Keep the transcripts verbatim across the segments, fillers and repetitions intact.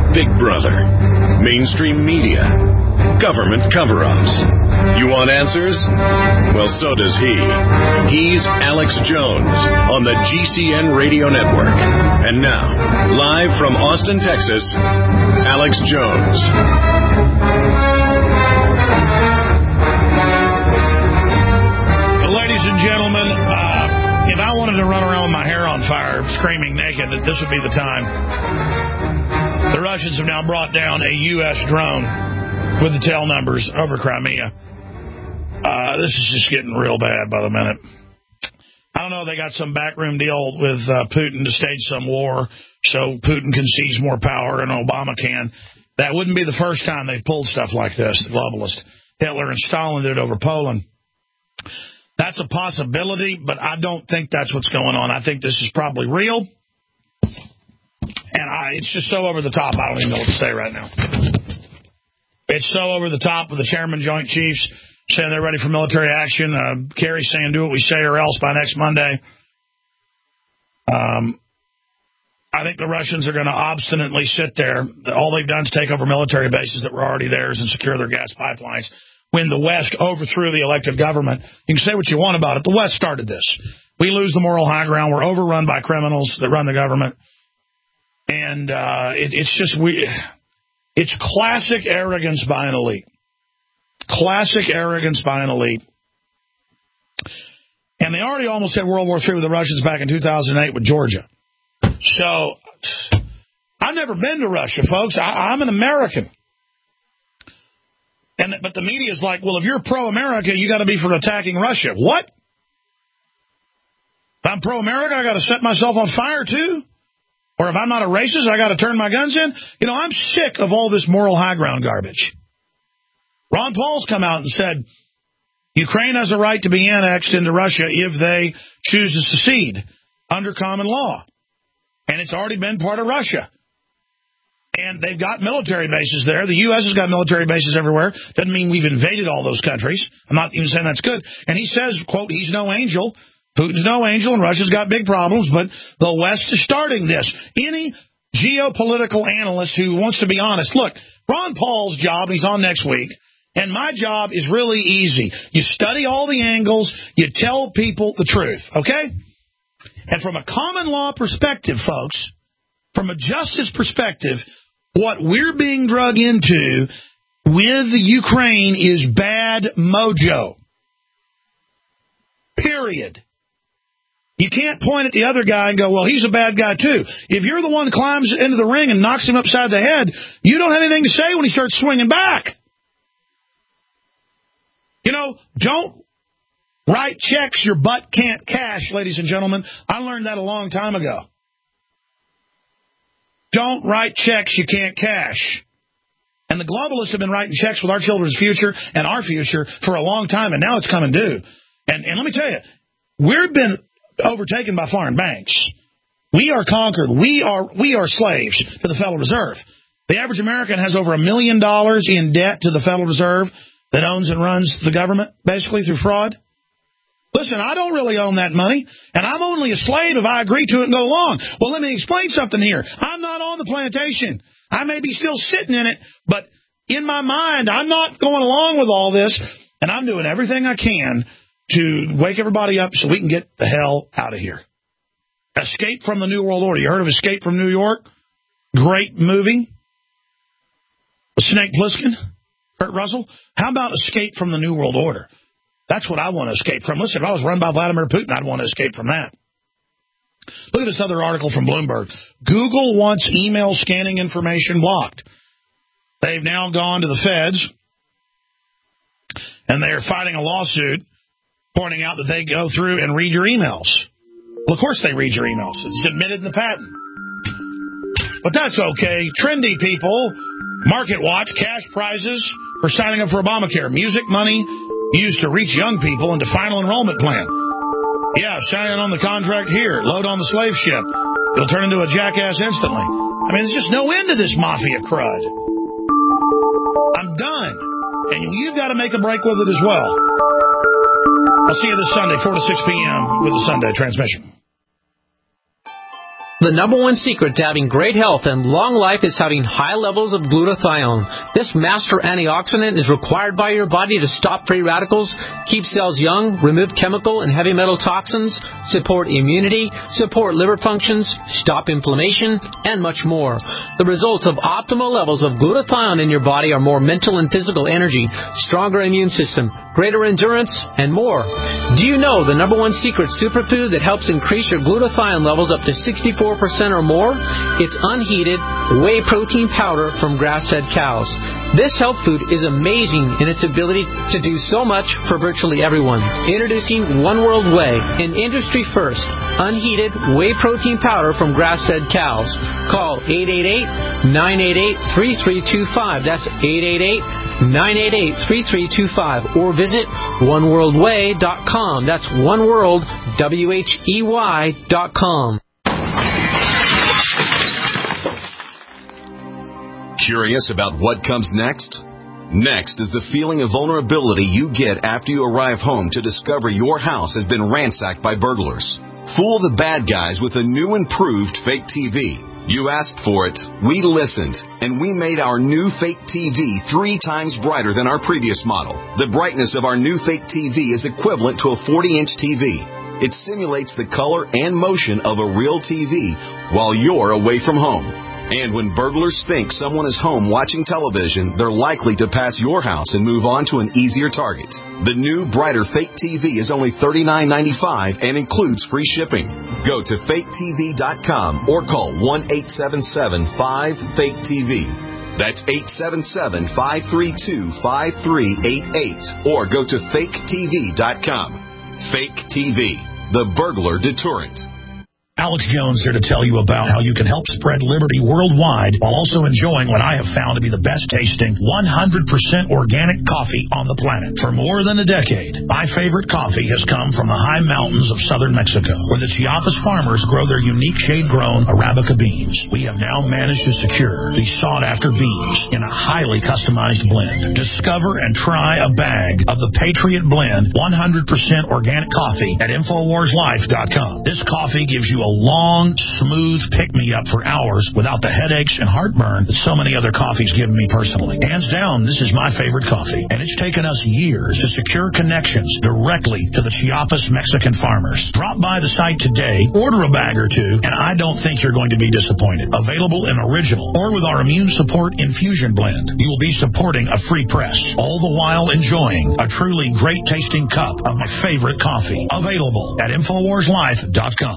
Big Brother, mainstream media, government cover-ups. You want answers? Well, so does he. He's Alex Jones on the G C N Radio Network. And now, live from Austin, Texas, Alex Jones. Ladies and gentlemen, uh, if I wanted to run around with my hair on fire, screaming naked, this would be the time. The Russians have now brought down a U S drone with the tail numbers over Crimea. Uh, this is just getting real bad by the minute. I don't know, they got some backroom deal with uh, Putin to stage some war so Putin can seize more power and Obama can. That wouldn't be the first time they pulled stuff like this, the globalist. Hitler and Stalin did it over Poland. That's a possibility, but I don't think that's what's going on. I think this is probably real. And I, it's just so over the top, I don't even know what to say right now. It's so over the top with the chairman, Joint Chiefs, saying they're ready for military action. Uh, Kerry saying do what we say or else by next Monday. Um, I think the Russians are going to obstinately sit there. All they've done is take over military bases that were already theirs and secure their gas pipelines. When the West overthrew the elected government, you can say what you want about it. The West started this. We lose the moral high ground. We're overrun by criminals that run the government. And uh, it, it's just, we, it's classic arrogance by an elite. Classic arrogance by an elite. And they already almost had World War Three with the Russians back in two thousand eight with Georgia. So, I've never been to Russia, folks. I, I'm an American. And But the media is like, well, if you're pro-America, you got to be for attacking Russia. What? If I'm pro-America, I got to set myself on fire, too? Or if I'm not a racist, I got to turn my guns in? You know, I'm sick of all this moral high ground garbage. Ron Paul's come out and said, Ukraine has a right to be annexed into Russia if they choose to secede under common law. And it's already been part of Russia. And they've got military bases there. The U S has got military bases everywhere. Doesn't mean we've invaded all those countries. I'm not even saying that's good. And he says, quote, he's no angel. Putin's no angel, and Russia's got big problems, but the West is starting this. Any geopolitical analyst who wants to be honest, look, Ron Paul's job, he's on next week, and my job is really easy. You study all the angles, you tell people the truth, okay? And from a common law perspective, folks, from a justice perspective, what we're being drug into with the Ukraine is bad mojo. Period. You can't point at the other guy and go, well, he's a bad guy, too. If you're the one who climbs into the ring and knocks him upside the head, you don't have anything to say when he starts swinging back. You know, don't write checks your butt can't cash, ladies and gentlemen. I learned that a long time ago. Don't write checks you can't cash. And the globalists have been writing checks with our children's future and our future for a long time, and now it's coming due. And, and let me tell you, we've been overtaken by foreign banks. We are conquered. We are we are slaves to the Federal Reserve. The average American has over a million dollars in debt to the Federal Reserve that owns and runs the government, basically through fraud. Listen, I don't really own that money, and I'm only a slave if I agree to it and go along. Well, let me explain something here. I'm not on the plantation. I may be still sitting in it, but in my mind, I'm not going along with all this, and I'm doing everything I can to wake everybody up so we can get the hell out of here. Escape from the New World Order. You heard of Escape from New York? Great movie. With Snake Plissken, Kurt Russell. How about Escape from the New World Order? That's what I want to escape from. Listen, if I was run by Vladimir Putin, I'd want to escape from that. Look at this other article from Bloomberg. Google wants email scanning information blocked. They've now gone to the feds, and they're fighting a lawsuit pointing out that they go through and read your emails. Well, of course they read your emails. It's admitted in the patent. But that's okay. Trendy people, Market Watch, cash prizes for signing up for Obamacare. Music money used to reach young people into final enrollment plan. Yeah, sign in on the contract here. Load on the slave ship. You'll turn into a jackass instantly. I mean, there's just no end to this mafia crud. I'm done. And you've got to make a break with it as well. I'll see you this Sunday, four to six p.m. with the Sunday transmission. The number one secret to having great health and long life is having high levels of glutathione. This master antioxidant is required by your body to stop free radicals, keep cells young, remove chemical and heavy metal toxins, support immunity, support liver functions, stop inflammation, and much more. The results of optimal levels of glutathione in your body are more mental and physical energy, stronger immune system, greater endurance, and more. Do you know the number one secret superfood that helps increase your glutathione levels up to sixty-four percent or more? It's unheated whey protein powder from grass-fed cows. This health food is amazing in its ability to do so much for virtually everyone. Introducing One World Whey, an industry first, unheated whey protein powder from grass-fed cows. Call eight eight eight, nine eight eight, three three two five. That's eight eight eight, nine eight eight, three three two five. Or visit one world way dot com. That's oneworld, W H E Y, dot com. Curious about what comes next? Next is the feeling of vulnerability you get after you arrive home to discover your house has been ransacked by burglars. Fool the bad guys with a new improved fake T V. You asked for it, we listened, and we made our new fake T V three times brighter than our previous model. The brightness of our new fake T V is equivalent to a forty-inch T V. It simulates the color and motion of a real T V while you're away from home. And when burglars think someone is home watching television, they're likely to pass your house and move on to an easier target. The new, brighter fake T V is only thirty-nine ninety-five and includes free shipping. Go to fake T V dot com or call one eight seven seven, five, fake T V. That's eight seven seven, five three two, five three eight eight. Or go to fake T V dot com. Fake T V, the burglar deterrent. Alex Jones here to tell you about how you can help spread liberty worldwide while also enjoying what I have found to be the best tasting one hundred percent organic coffee on the planet. For more than a decade, my favorite coffee has come from the high mountains of southern Mexico, where the Chiapas farmers grow their unique shade-grown Arabica beans. We have now managed to secure these sought-after beans in a highly customized blend. Discover and try a bag of the Patriot Blend one hundred percent organic coffee at infowars life dot com. This coffee gives you a long, smooth pick-me-up for hours without the headaches and heartburn that so many other coffees give me personally. Hands down, this is my favorite coffee, and it's taken us years to secure connections directly to the Chiapas Mexican farmers. Drop by the site today, order a bag or two, and I don't think you're going to be disappointed. Available in original or with our immune support infusion blend. You will be supporting a free press, all the while enjoying a truly great-tasting cup of my favorite coffee. Available at infowars life dot com.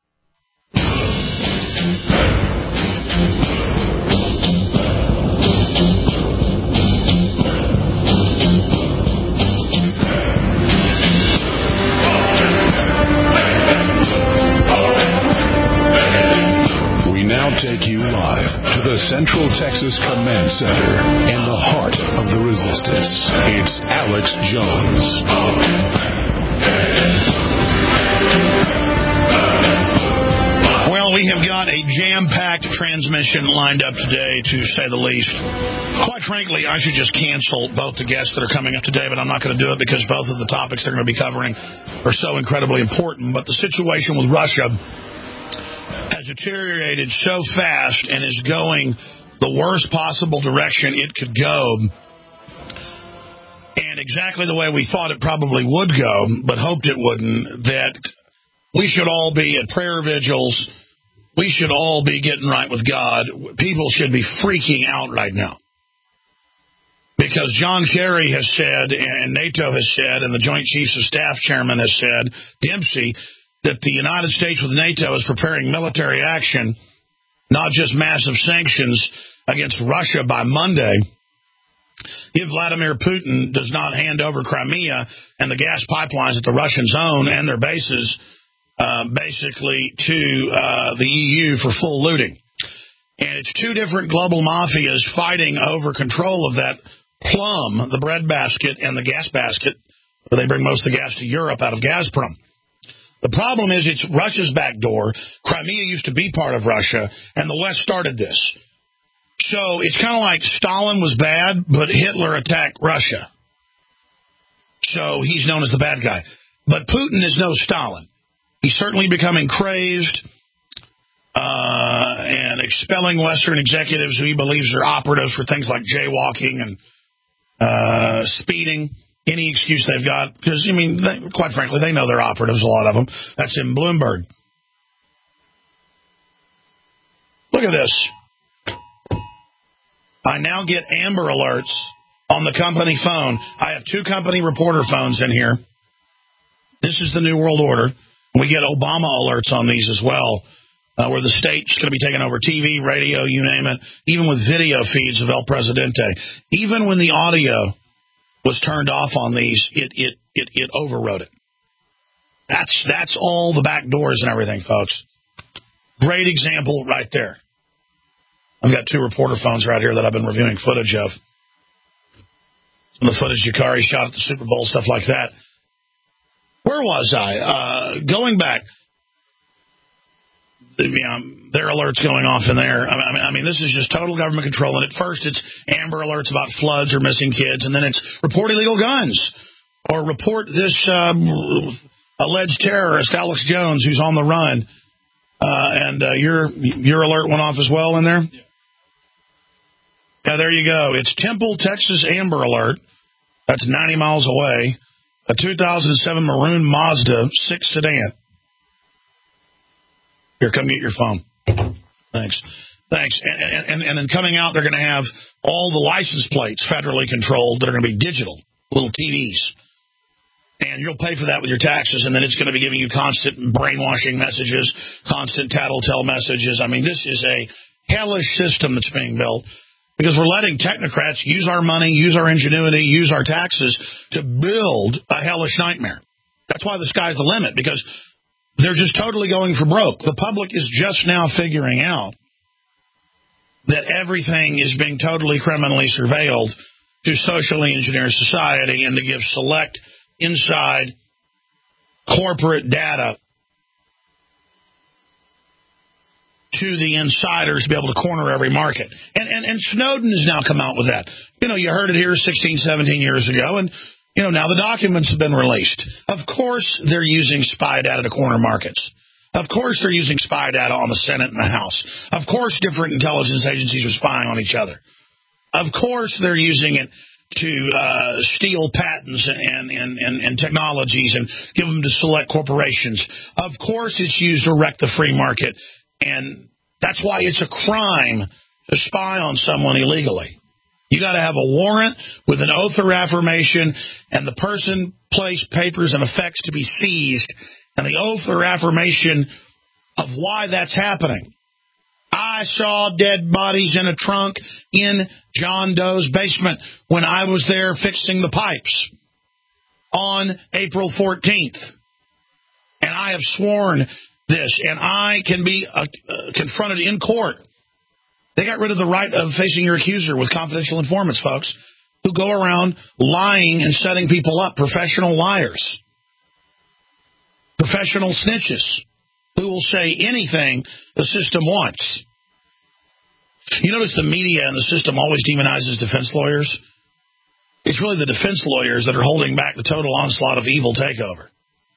Take you live to the Central Texas Command Center in the heart of the resistance. It's Alex Jones. Well, we have got a jam-packed transmission lined up today, to say the least. Quite frankly, I should just cancel both the guests that are coming up today, but I'm not going to do it because both of the topics they're going to be covering are so incredibly important. But the situation with Russia has deteriorated so fast and is going the worst possible direction it could go, and exactly the way we thought it probably would go, but hoped it wouldn't, that we should all be at prayer vigils, we should all be getting right with God. People should be freaking out right now. Because John Kerry has said, and NATO has said, and the Joint Chiefs of Staff Chairman has said, Dempsey, that the United States with NATO is preparing military action, not just massive sanctions against Russia by Monday, if Vladimir Putin does not hand over Crimea and the gas pipelines that the Russians own and their bases uh, basically to uh, the E U for full looting. And it's two different global mafias fighting over control of that plum, the bread basket, and the gas basket, where they bring most of the gas to Europe out of Gazprom. The problem is it's Russia's back door. Crimea used to be part of Russia, and the West started this. So it's kind of like Stalin was bad, but Hitler attacked Russia. So he's known as the bad guy. But Putin is no Stalin. He's certainly becoming crazed. uh, and expelling Western executives who he believes are operatives for things like jaywalking and uh, speeding, any excuse they've got. Because, I mean, they, quite frankly, they know they're operatives, a lot of them. That's in Bloomberg. Look at this. I now get Amber Alerts on the company phone. I have two company reporter phones in here. This is the New World Order. We get Obama alerts on these as well, uh, where the state's going to be taking over T V, radio, you name it, even with video feeds of El Presidente. Even when the audio was turned off on these, it it it, it overrode it. That's that's all the back doors and everything, folks. Great example right there. I've got two reporter phones right here that I've been reviewing footage of. Some of the footage Yukari shot at the Super Bowl, stuff like that. Where was I? Uh, going back, you know, there are alerts going off in there. I mean, I mean, this is just total government control. And at first, it's Amber Alerts about floods or missing kids, and then it's report illegal guns or report this um, alleged terrorist, Alex Jones, who's on the run. Uh, and uh, your your alert went off as well in there? Yeah. Yeah, there you go. It's Temple, Texas Amber Alert. That's ninety miles away. A two thousand seven maroon Mazda six sedan. Here, come get your phone. Thanks. Thanks. And, and, and then coming out, they're going to have all the license plates federally controlled that are going to be digital, little T Vs. And you'll pay for that with your taxes, and then it's going to be giving you constant brainwashing messages, constant tattletale messages. I mean, this is a hellish system that's being built because we're letting technocrats use our money, use our ingenuity, use our taxes to build a hellish nightmare. That's why the sky's the limit, because they're just totally going for broke. The public is just now figuring out that everything is being totally criminally surveilled to socially engineer society and to give select inside corporate data to the insiders to be able to corner every market. And, and and Snowden has now come out with that. You know, you heard it here sixteen, seventeen years ago, and, you know, now the documents have been released. Of course they're using spy data to corner markets. Of course they're using spy data on the Senate and the House. Of course different intelligence agencies are spying on each other. Of course they're using it to uh, steal patents and, and, and, and technologies and give them to select corporations. Of course it's used to wreck the free market. And that's why it's a crime to spy on someone illegally. You got to have a warrant with an oath of affirmation and the person, place, papers, and effects to be seized, and the oath or affirmation of why that's happening. I saw dead bodies in a trunk in John Doe's basement when I was there fixing the pipes on April fourteenth. And I have sworn this, and I can be uh, uh, confronted in court. They got rid of the right of facing your accuser with confidential informants, folks, who go around lying and setting people up, professional liars, professional snitches, who will say anything the system wants. You notice the media and the system always demonizes defense lawyers? It's really the defense lawyers that are holding back the total onslaught of evil takeover.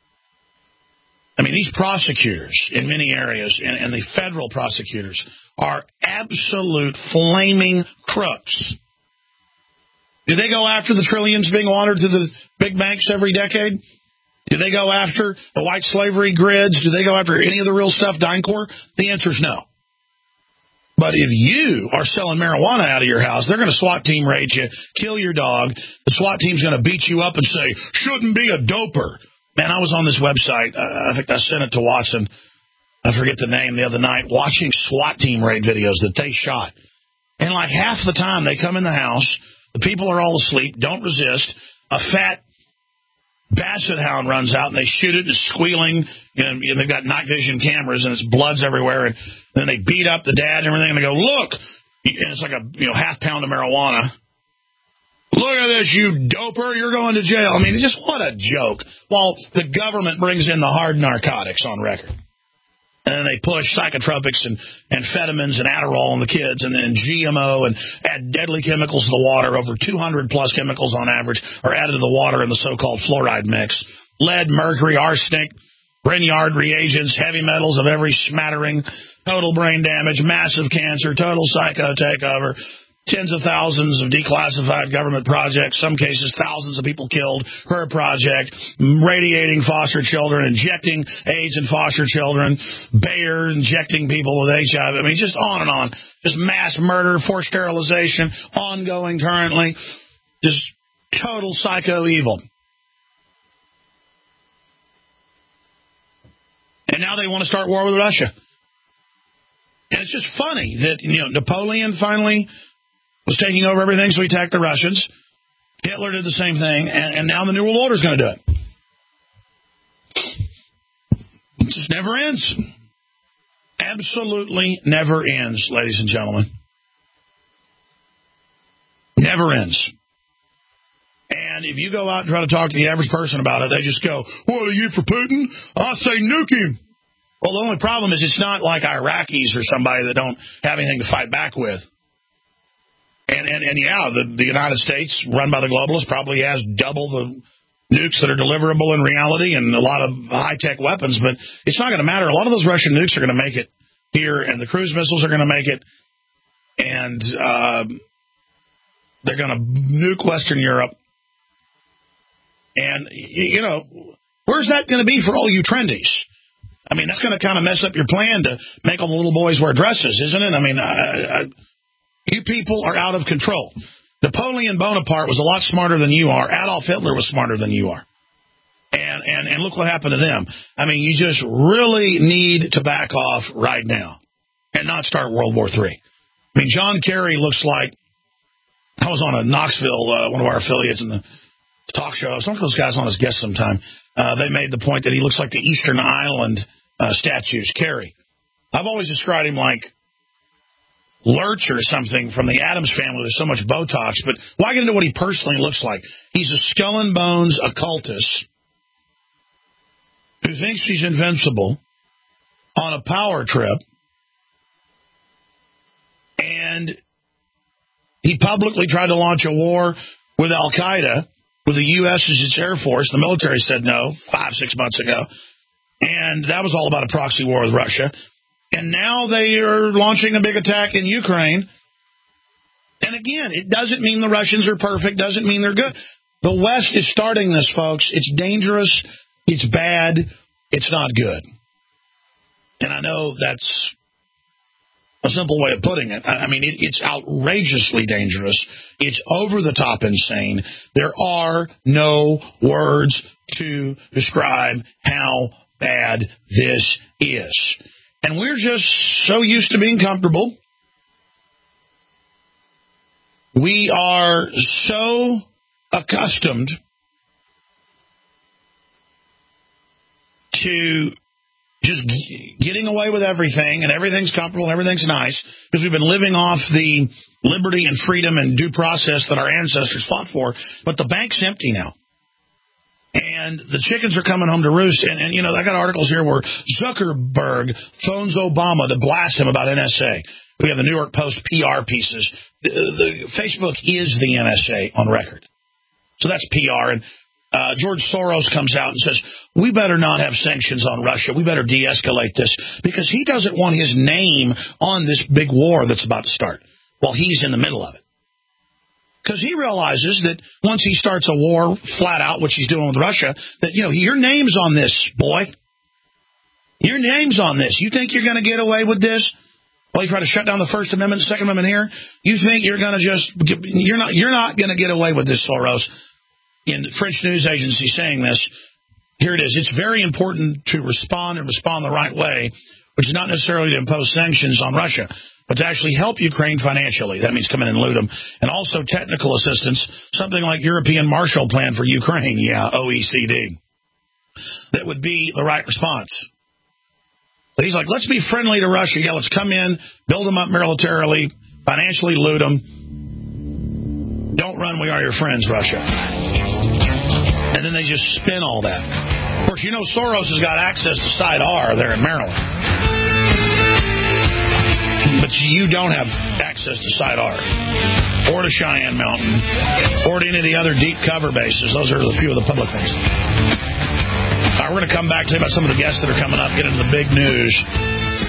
I mean, these prosecutors in many areas, and, and the federal prosecutors, are absolute flaming crooks. Do they go after the trillions being laundered to the big banks every decade? Do they go after the white slavery grids? Do they go after any of the real stuff, DynCorp? The answer is no. But if you are selling marijuana out of your house, they're going to SWAT team raid you, kill your dog. The SWAT team's going to beat you up and say, shouldn't be a doper. Man, I was on this website. Uh, I think I sent it to Watson. I forget the name the other night, watching SWAT team raid videos that they shot. And like half the time they come in the house, the people are all asleep, don't resist. A fat basset hound runs out and they shoot it and it's squealing. And, and they've got night vision cameras and it's blood's everywhere. And then they beat up the dad and everything and they go, look. And it's like a you know half pound of marijuana. Look at this, you doper, you're going to jail. I mean, just what a joke. While the government brings in the hard narcotics on record. And then they push psychotropics and amphetamines and Adderall on the kids, and then G M O and add deadly chemicals to the water. Over two hundred plus chemicals on average are added to the water in the so-called fluoride mix. Lead, mercury, arsenic, Grignard reagents, heavy metals of every smattering, total brain damage, massive cancer, total psycho takeover, tens of thousands of declassified government projects, some cases thousands of people killed per project, radiating foster children, injecting AIDS in foster children, Bayer injecting people with H I V. I mean, just on and on. Just mass murder, forced sterilization, ongoing currently. Just total psycho evil. And now they want to start war with Russia. And it's just funny that, you know, Napoleon finally was taking over everything, so he attacked the Russians. Hitler did the same thing, and, and now the New World Order is going to do it. It just never ends. Absolutely never ends, ladies and gentlemen. Never ends. And if you go out and try to talk to the average person about it, they just go, what are you for Putin? I say nuke him. Well, the only problem is it's not like Iraqis or somebody that don't have anything to fight back with. And, and, and yeah, the, the United States, run by the globalists, probably has double the nukes that are deliverable in reality and a lot of high-tech weapons, but it's not going to matter. A lot of those Russian nukes are going to make it here, and the cruise missiles are going to make it, and uh, they're going to nuke Western Europe. And, you know, where's that going to be for all you trendies? I mean, that's going to kind of mess up your plan to make all the little boys wear dresses, isn't it? I mean, I, I, you people are out of control. Napoleon Bonaparte was a lot smarter than you are. Adolf Hitler was smarter than you are. And, and, and look what happened to them. I mean, you just really need to back off right now and not start World War Three. I mean, John Kerry looks like, I was on a Knoxville, uh, one of our affiliates in the talk show. Some of those guys on as guests sometime. Uh, they made the point that he looks like the Eastern Island uh, statues, Kerry. I've always described him like Lurch or something from the Addams Family. There's so much Botox, but why get into what he personally looks like? He's a skull and bones occultist who thinks he's invincible on a power trip, and he publicly tried to launch a war with Al-Qaeda, with the U S as its Air Force. The military said no five, six months ago, and that was all about a proxy war with Russia. And now they are launching a big attack in Ukraine. And again, it doesn't mean the Russians are perfect, doesn't mean they're good. The West is starting this, folks. It's dangerous. It's bad. It's not good. And I know that's a simple way of putting it. I mean, it, it's outrageously dangerous. It's over the top insane. There are no words to describe how bad this is. And we're just so used to being comfortable. We are so accustomed to just getting away with everything, and everything's comfortable and everything's nice, because we've been living off the liberty and freedom and due process that our ancestors fought for. But the bank's empty now. And the chickens are coming home to roost. And, and, you know, I got articles here where Zuckerberg phones Obama to blast him about N S A. We have the New York Post P R pieces. The, the Facebook is the N S A on record. So that's P R. And uh, George Soros comes out and says, we better not have sanctions on Russia. We better de-escalate this, because he doesn't want his name on this big war that's about to start while he's in the middle of it. Because he realizes that once he starts a war flat out, which he's doing with Russia, that, you know, your name's on this, boy. Your name's on this. You think you're going to get away with this? Well, you try to shut down the First Amendment, Second Amendment here. You think you're going to just, you're not, you're not going to get away with this, Soros. In French news agency saying this, here it is. It's very important to respond and respond the right way, which is not necessarily to impose sanctions on Russia, but to actually help Ukraine financially. That means come in and loot them. And also technical assistance, something like European Marshall Plan for Ukraine. Yeah, O E C D. That would be the right response. But he's like, let's be friendly to Russia. Yeah, let's come in, build them up militarily, financially loot them. Don't run, we are your friends, Russia. And then they just spin all that. Of course, you know Soros has got access to Side R there in Maryland. But you don't have access to Side R, or to Cheyenne Mountain, or to any of the other deep cover bases. Those are a few of the public ones. All right, we're going to come back to you about some of the guests that are coming up, get into the big news.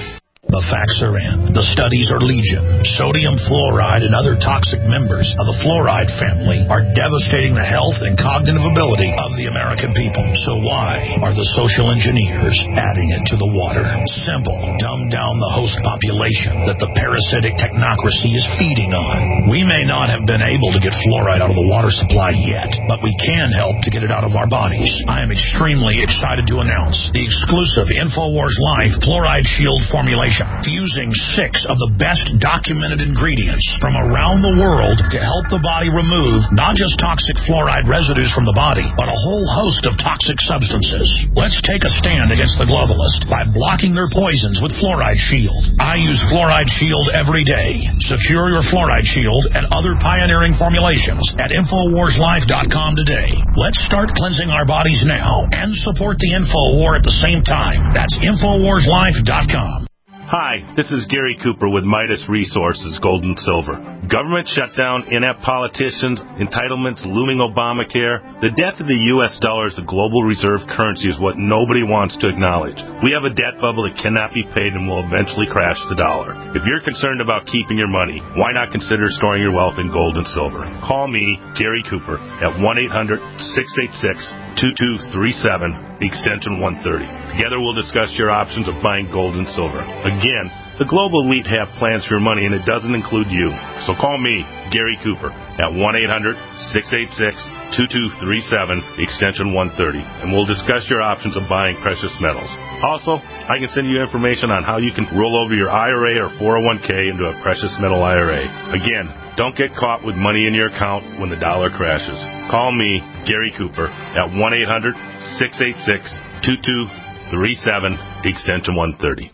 The facts are in. The studies are legion. Sodium fluoride and other toxic members of the fluoride family are devastating the health and cognitive ability of the American people. So why are the social engineers adding it to the water? Simple. Dumb down the host population that the parasitic technocracy is feeding on. We may not have been able to get fluoride out of the water supply yet, but we can help to get it out of our bodies. I am extremely excited to announce the exclusive InfoWars Life Fluoride Shield formulation, fusing six of the best documented ingredients from around the world to help the body remove not just toxic fluoride residues from the body, but a whole host of toxic substances. Let's take a stand against the globalists by blocking their poisons with Fluoride Shield. I use Fluoride Shield every day. Secure your Fluoride Shield and other pioneering formulations at Infowars Life dot com today. Let's start cleansing our bodies now and support the Info War at the same time. That's Infowars Life dot com. Hi, this is Gary Cooper with Midas Resources, Gold and Silver. Government shutdown, inept politicians, entitlements, looming Obamacare. The death of the U S dollar as a global reserve currency is what nobody wants to acknowledge. We have a debt bubble that cannot be paid and will eventually crash the dollar. If you're concerned about keeping your money, why not consider storing your wealth in gold and silver? Call me, Gary Cooper, at one eight hundred, six eight six, two two three seven, extension one thirty. Together we'll discuss your options of buying gold and silver. Again, the global elite have plans for your money, and it doesn't include you. So call me, Gary Cooper, at one eight hundred, six eight six, two two three seven, extension one thirty, and we'll discuss your options of buying precious metals. Also, I can send you information on how you can roll over your I R A or four oh one k into a precious metal I R A. Again, don't get caught with money in your account when the dollar crashes. Call me, Gary Cooper, at one eight hundred, six eight six, two two three seven, extension one thirty.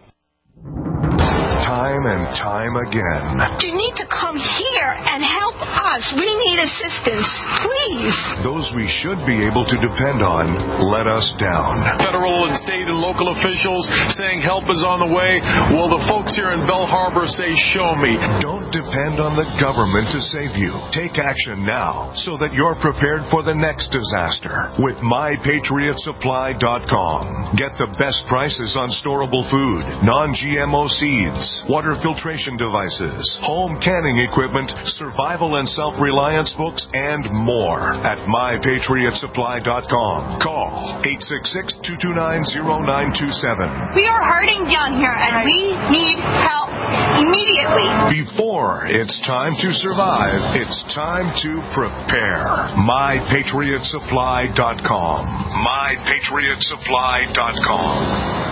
Time and time again. You need to come here and help us. We need assistance. Please. Those we should be able to depend on let us down. Federal and state and local officials saying help is on the way. Well, the folks here in Bell Harbor say, show me. Don't depend on the government to save you. Take action now so that you're prepared for the next disaster with my patriot supply dot com. Get the best prices on storable food, non-G M O seeds, water filtration devices, home canning equipment, survival and self-reliance books, and more at my patriot supply dot com. Call eight six six, two two nine, zero nine two seven. We are hurting down here, and we need help immediately. Before it's time to survive, it's time to prepare. my patriot supply dot com. my patriot supply dot com.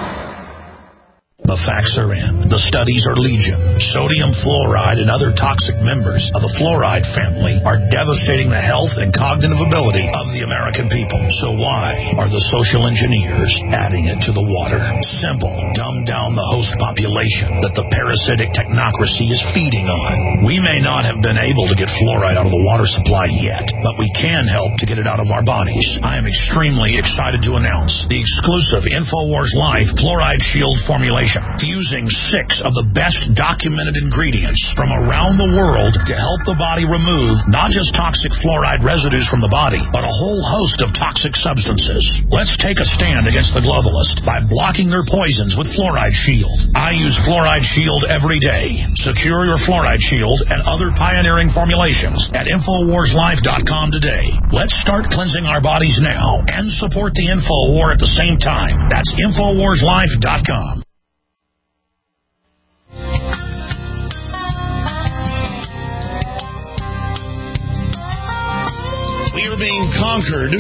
The facts are in. The studies are legion. Sodium fluoride and other toxic members of the fluoride family are devastating the health and cognitive ability of the American people. So why are the social engineers adding it to the water? Simple. Dumb down the host population that the parasitic technocracy is feeding on. We may not have been able to get fluoride out of the water supply yet, but we can help to get it out of our bodies. I am extremely excited to announce the exclusive InfoWars Life Fluoride Shield formulation, fusing six of the best documented ingredients from around the world to help the body remove not just toxic fluoride residues from the body, but a whole host of toxic substances. Let's take a stand against the globalists by blocking their poisons with Fluoride Shield. I use Fluoride Shield every day. Secure your Fluoride Shield and other pioneering formulations at Infowars Life dot com today. Let's start cleansing our bodies now and support the Info War at the same time. That's Infowars Life dot com. We are being conquered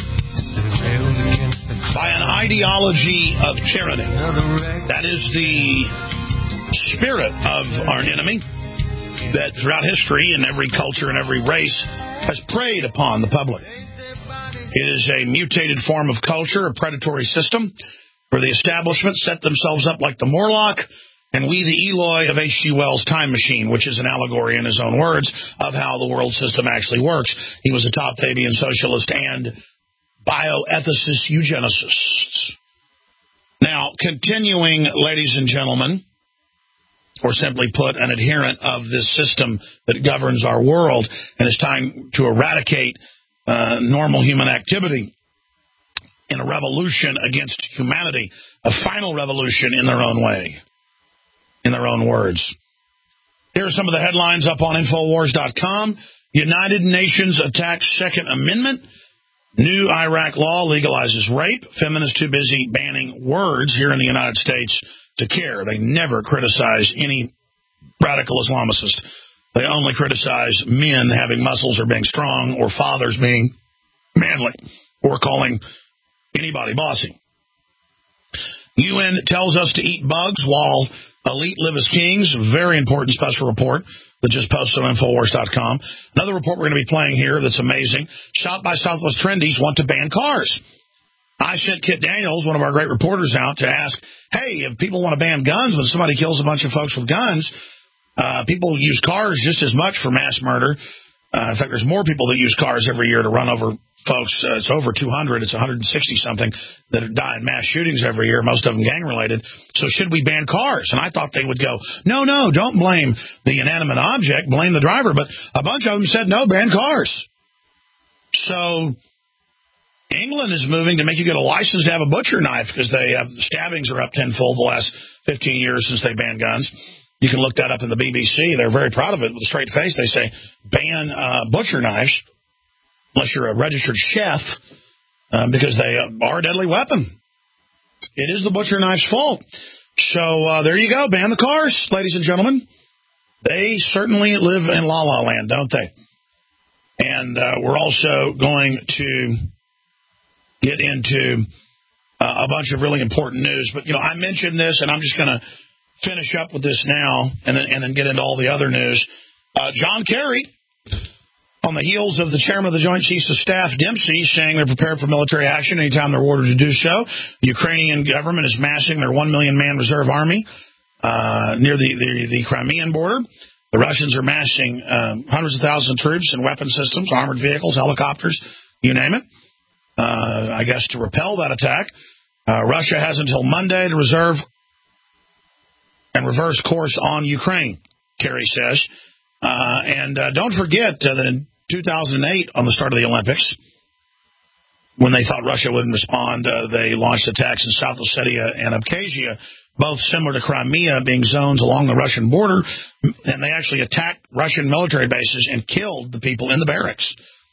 by an ideology of tyranny. That is the spirit of our enemy that throughout history and every culture and every race has preyed upon the public. It is a mutated form of culture, a predatory system, where the establishment set themselves up like the Morlock, and we the Eloi of H G Wells' Time Machine, which is an allegory in his own words of how the world system actually works. He was a top Fabian socialist and bioethicist eugenicist. Now, continuing, ladies and gentlemen, or simply put, an adherent of this system that governs our world, and it's time to eradicate uh, normal human activity in a revolution against humanity, a final revolution in their own way. in their own words. Here are some of the headlines up on Infowars dot com. United Nations attacks Second Amendment. New Iraq law legalizes rape. Feminists too busy banning words here in the United States to care. They never criticize any radical Islamicist. They only criticize men having muscles or being strong, or fathers being manly, or calling anybody bossy. U N tells us to eat bugs while elite live as kings. Very important special report that just posted on Infowars dot com. Another report we're going to be playing here that's amazing. Shot by Southwest Trendies want to ban cars. I sent Kit Daniels, one of our great reporters, out to ask, hey, if people want to ban guns when somebody kills a bunch of folks with guns, uh, people use cars just as much for mass murder. Uh, in fact, there's more people that use cars every year to run over folks. Uh, it's over two hundred. It's one hundred sixty something that die in mass shootings every year, most of them gang-related. So should we ban cars? And I thought they would go, no, no, don't blame the inanimate object, blame the driver. But a bunch of them said, no, ban cars. So England is moving to make you get a license to have a butcher knife because they have stabbings are up tenfold the last fifteen years since they banned guns. You can look that up in the B B C. They're very proud of it with a straight face. They say ban uh, butcher knives unless you're a registered chef um, because they are a deadly weapon. It is the butcher knife's fault. So uh, there you go. Ban the cars, ladies and gentlemen. They certainly live in La La Land, don't they? And uh, we're also going to get into uh, a bunch of really important news. But, you know, I mentioned this, and I'm just going to finish up with this now and then, and then get into all the other news. Uh, John Kerry, on the heels of the chairman of the Joint Chiefs of Staff, Dempsey, saying they're prepared for military action anytime they're ordered to do so. The Ukrainian government is massing their one million man reserve army uh, near the, the, the Crimean border. The Russians are massing um, hundreds of thousands of troops and weapon systems, armored vehicles, helicopters, you name it, uh, I guess to repel that attack. Uh, Russia has until Monday to reserve and reverse course on Ukraine, Kerry says. Uh, and uh, don't forget uh, that in two thousand eight, on the start of the Olympics, when they thought Russia wouldn't respond, uh, they launched attacks in South Ossetia and Abkhazia, both similar to Crimea, being zones along the Russian border, and they actually attacked Russian military bases and killed the people in the barracks.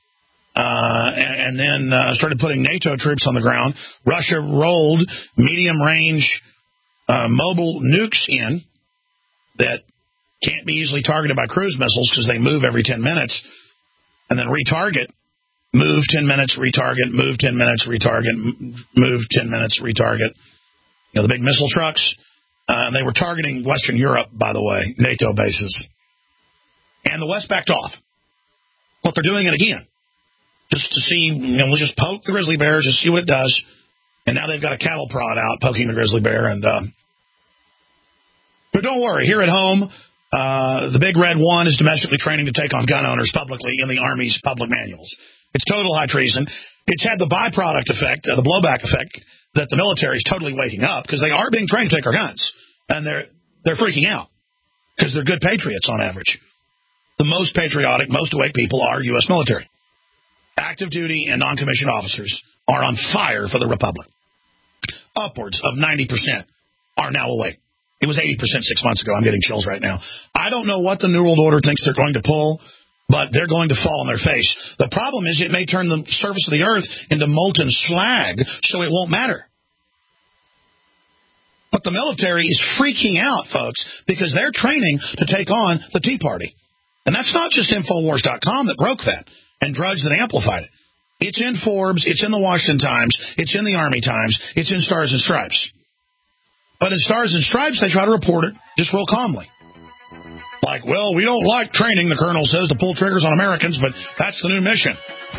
Uh, and, and then uh, started putting NATO troops on the ground. Russia rolled medium-range uh, mobile nukes in that can't be easily targeted by cruise missiles because they move every ten minutes, and then retarget, move ten minutes, retarget, move ten minutes, retarget, move ten minutes, retarget. You know, the big missile trucks. Uh, they were targeting Western Europe, by the way, NATO bases. And the West backed off. But they're doing it again. Just to see, you know, we'll just poke the grizzly bear, just see what it does. And now they've got a cattle prod out poking the grizzly bear. And uh, But don't worry, here at home, Uh, the Big Red One is domestically training to take on gun owners publicly in the Army's public manuals. It's total high treason. It's had the byproduct effect, uh, the blowback effect, that the military is totally waking up because they are being trained to take our guns. And they're they're freaking out because they're good patriots on average. The most patriotic, most awake people are U S military. Active duty and non-commissioned officers are on fire for the Republic. Upwards of ninety percent are now awake. It was eighty percent six months ago. I'm getting chills right now. I don't know what the New World Order thinks they're going to pull, but they're going to fall on their face. The problem is it may turn the surface of the earth into molten slag, so it won't matter. But the military is freaking out, folks, because they're training to take on the Tea Party. And that's not just Infowars dot com that broke that and Drudge that amplified it. It's in Forbes. It's in the Washington Times. It's in the Army Times. It's in Stars and Stripes. But in Stars and Stripes, they try to report it just real calmly. Like, well, we don't like training, the colonel says, to pull triggers on Americans, but that's the new mission.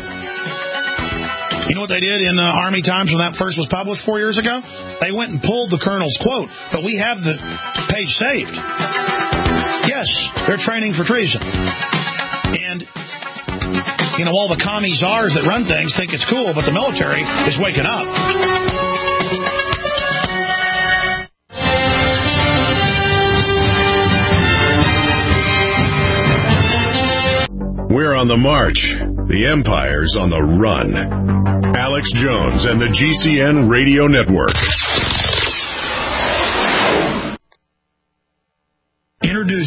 You know what they did in the Army Times when that first was published four years ago? They went and pulled the colonel's quote, but we have the page saved. Yes, they're training for treason. And, you know, all the commie czars that run things think it's cool, but the military is waking up. We're on the march. The empire's on the run. Alex Jones and the G C N Radio Network.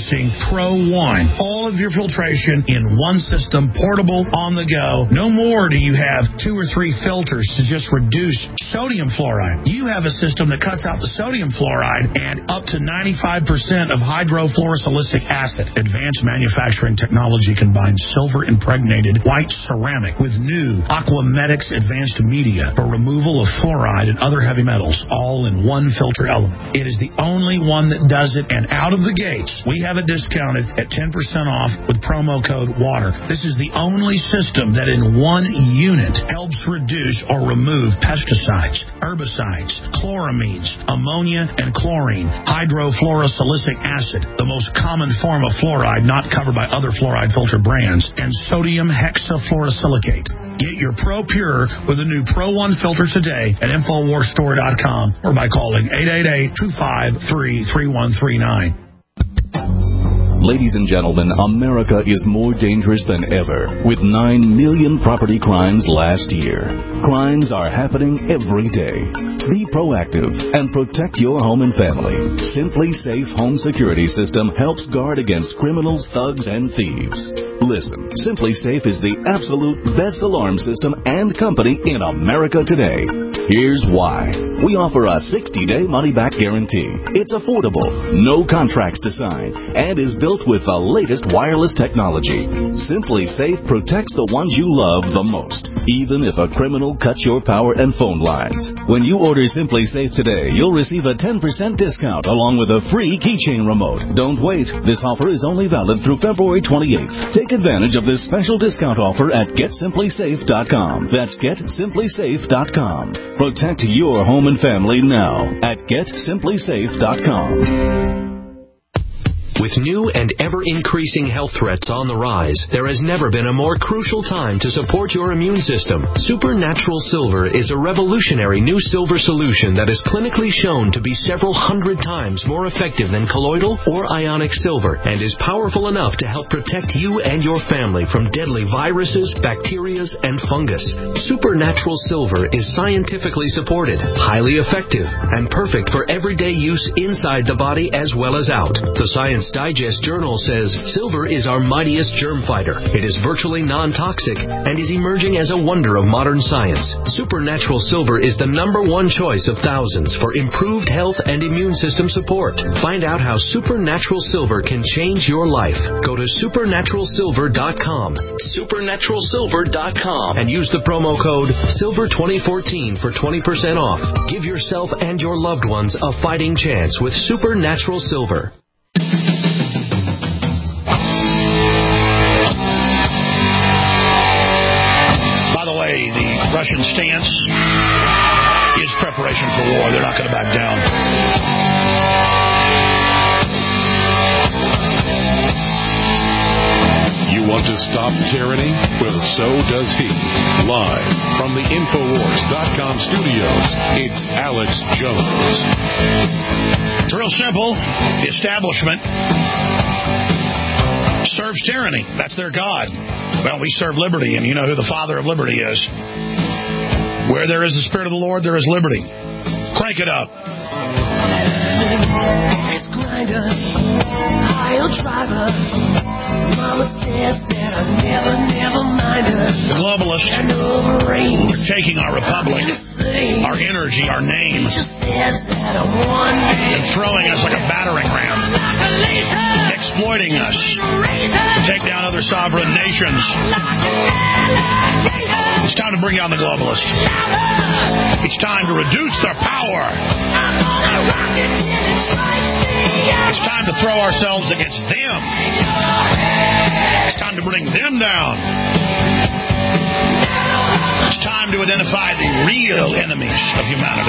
introducing Pro One. All of your filtration in one system, portable, on the go. No more do you have two or three filters to just reduce sodium fluoride. You have a system that cuts out the sodium fluoride and up to ninety-five percent of hydrofluorosilicic acid. Advanced manufacturing technology combines silver-impregnated white ceramic with new Aquamedics advanced media for removal of fluoride and other heavy metals, all in one filter element. It is the only one that does it, and out of the gates, we have it discounted at ten percent off with promo code WATER. This is the only system that in one unit helps reduce or remove pesticides, herbicides, chloramines, ammonia, and chlorine, hydrofluorosilicic acid, the most common form of fluoride not covered by other fluoride filter brands, and sodium hexafluorosilicate. Get your Pro Pure with a new Pro One filter today at Infowars Store dot com or by calling eight eight eight, two five three, three one three nine. Ladies and gentlemen, America is more dangerous than ever, with nine million property crimes last year. Crimes are happening every day. Be proactive and protect your home and family. Simply Safe Home Security System helps guard against criminals, thugs, and thieves. Listen, Simply Safe is the absolute best alarm system and company in America today. Here's why. We offer a sixty-day money-back guarantee. It's affordable, no contracts to sign, and is built with the latest wireless technology. Simply Safe protects the ones you love the most, even if a criminal cuts your power and phone lines. When you order Simply Safe today, you'll receive a ten percent discount along with a free keychain remote. Don't wait. This offer is only valid through February twenty-eighth. Take advantage of this special discount offer at get simply safe dot com. That's get simply safe dot com. Protect your home and family now at get simply safe dot com. With new and ever-increasing health threats on the rise, there has never been a more crucial time to support your immune system. Supernatural Silver is a revolutionary new silver solution that is clinically shown to be several hundred times more effective than colloidal or ionic silver and is powerful enough to help protect you and your family from deadly viruses, bacteria, and fungus. Supernatural Silver is scientifically supported, highly effective, and perfect for everyday use inside the body as well as out. The Science Digest Journal says silver is our mightiest germ fighter. It is virtually non-toxic and is emerging as a wonder of modern science. Supernatural Silver is the number one choice of thousands for improved health and immune system support. Find out how Supernatural Silver can change your life. Go to supernatural silver dot com, supernatural silver dot com, and use the promo code silver twenty fourteen for twenty percent off. Give yourself and your loved ones a fighting chance with Supernatural Silver. Russian stance is preparation for war. They're not going to back down. You want to stop tyranny? Well, so does he. Live from the Infowars dot com studios, it's Alex Jones. It's real simple. The establishment serves tyranny. That's their God. Well, we serve liberty, and you know who the father of liberty is. Where there is the Spirit of the Lord, there is liberty. Crank it up. The globalists are taking our republic, our energy, our name, and throwing us like a battering ram, exploiting us to take down other sovereign nations. It's time to bring down the globalists. It's time to reduce their power. It's time to throw ourselves against them. It's time to bring them down. It's time to identify the real enemies of humanity.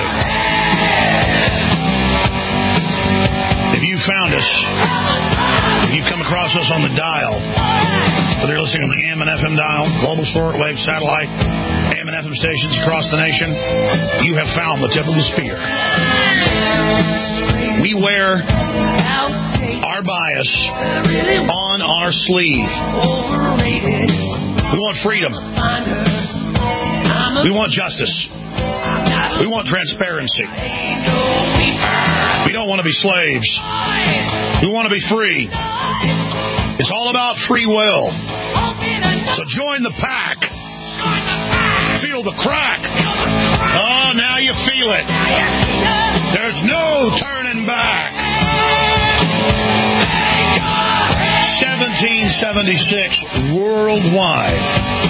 If you found us, if you come across us on the dial, whether you're listening on the A M and F M dial, global shortwave, satellite, A M and F M stations across the nation, you have found the tip of the spear. We wear our bias on our sleeve. We want freedom. We want justice. We want transparency. We don't want to be slaves. We want to be free. It's all about free will. So join the pack. Feel the crack. Oh, now you feel it. There's no turning back. seventeen seventy-six worldwide.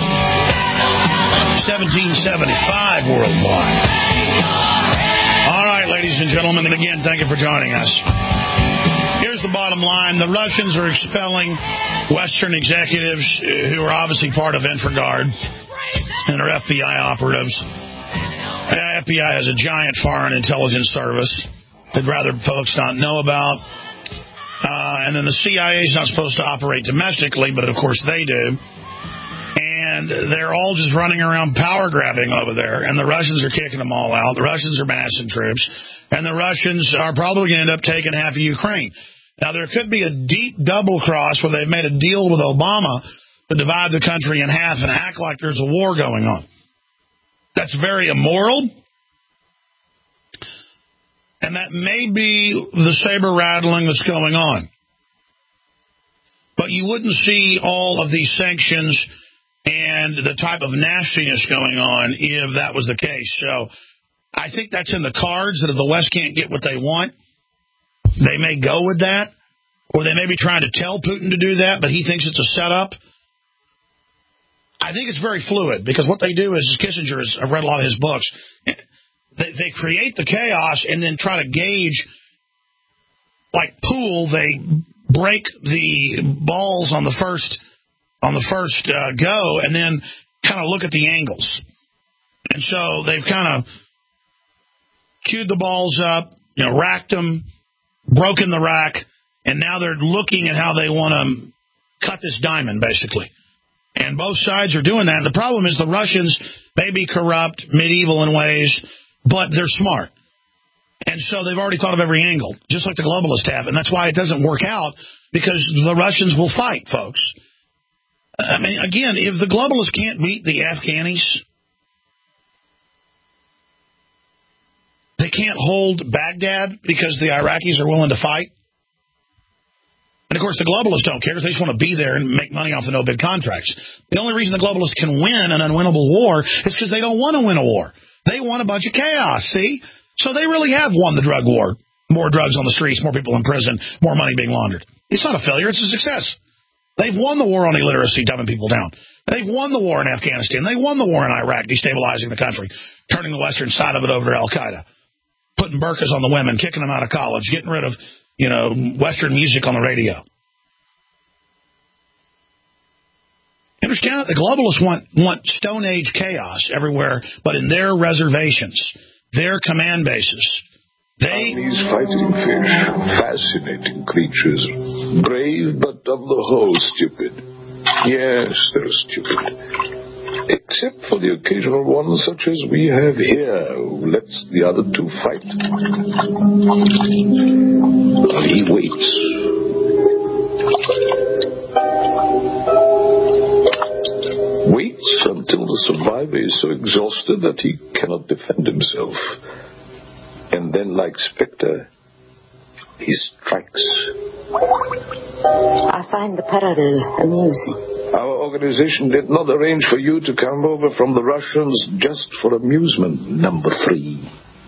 seventeen seventy-five worldwide. All right, ladies and gentlemen, and again, thank you for joining us. Here's the bottom line. The Russians are expelling Western executives who are obviously part of Infraguard and are F B I operatives. The F B I has a giant foreign intelligence service that rather folks not know about. Uh, and then the C I A is not supposed to operate domestically, but of course they do. And they're all just running around power grabbing over there. And the Russians are kicking them all out. The Russians are massing troops. And the Russians are probably going to end up taking half of Ukraine. Now, there could be a deep double cross where they've made a deal with Obama to divide the country in half and act like there's a war going on. That's very immoral. And that may be the saber rattling that's going on. But you wouldn't see all of these sanctions and the type of nastiness going on if that was the case. So I think that's in the cards, that if the West can't get what they want, they may go with that. Or they may be trying to tell Putin to do that, but he thinks it's a setup. I think it's very fluid, because what they do is, Kissinger has, I've read a lot of his books, they, they create the chaos and then try to gauge, like pool, they break the balls on the first on the first uh, go and then kind of look at the angles. And so they've kind of queued the balls up, you know, racked them, broken the rack, and now they're looking at how they want to cut this diamond, basically. And both sides are doing that. And the problem is the Russians may be corrupt, medieval in ways, but they're smart. And so they've already thought of every angle, just like the globalists have. And that's why it doesn't work out, because the Russians will fight, folks. I mean, again, if the globalists can't beat the Afghanis, they can't hold Baghdad because the Iraqis are willing to fight. And, of course, the globalists don't care. They just want to be there and make money off the no-bid contracts. The only reason the globalists can win an unwinnable war is because they don't want to win a war. They want a bunch of chaos, see? So they really have won the drug war. More drugs on the streets, more people in prison, more money being laundered. It's not a failure. It's a success. They've won the war on illiteracy, dumbing people down. They've won the war in Afghanistan. They won the war in Iraq, destabilizing the country, turning the western side of it over to al-Qaeda, putting burqas on the women, kicking them out of college, getting rid of, you know, Western music on the radio. Understand that the globalists want, want Stone Age chaos everywhere, but in their reservations, their command bases. They These fighting fish, fascinating creatures, brave but on the whole stupid. Yes, they're stupid. Except for the occasional one such as we have here, who lets the other two fight. While he waits. Waits until the survivor is so exhausted that he cannot defend himself. And then, like Spectre, he strikes. I find the parallel amusing. Our organization did not arrange for you to come over from the Russians just for amusement, number three.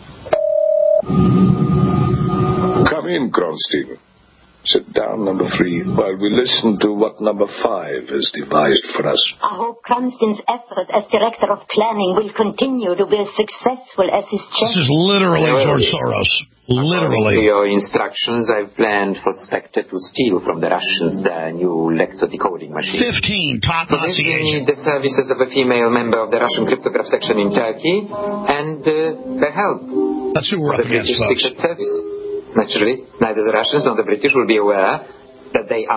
Come in, Kronstein. Sit down, number three, while we listen to what number five has devised for us. I hope Kronstein's effort as director of planning will continue to be as successful as his chef. This is literally George Soros. Literally. According to your instructions, I've planned for Spectre to steal from the Russians their new lectodecoding machine. Fifteen top Nazi agents. Need the services of a female member of the Russian cryptograph section in Turkey, and uh, their help. That's who we're up against, folks. Secret Service. Naturally, neither the Russians nor the British will be aware that they are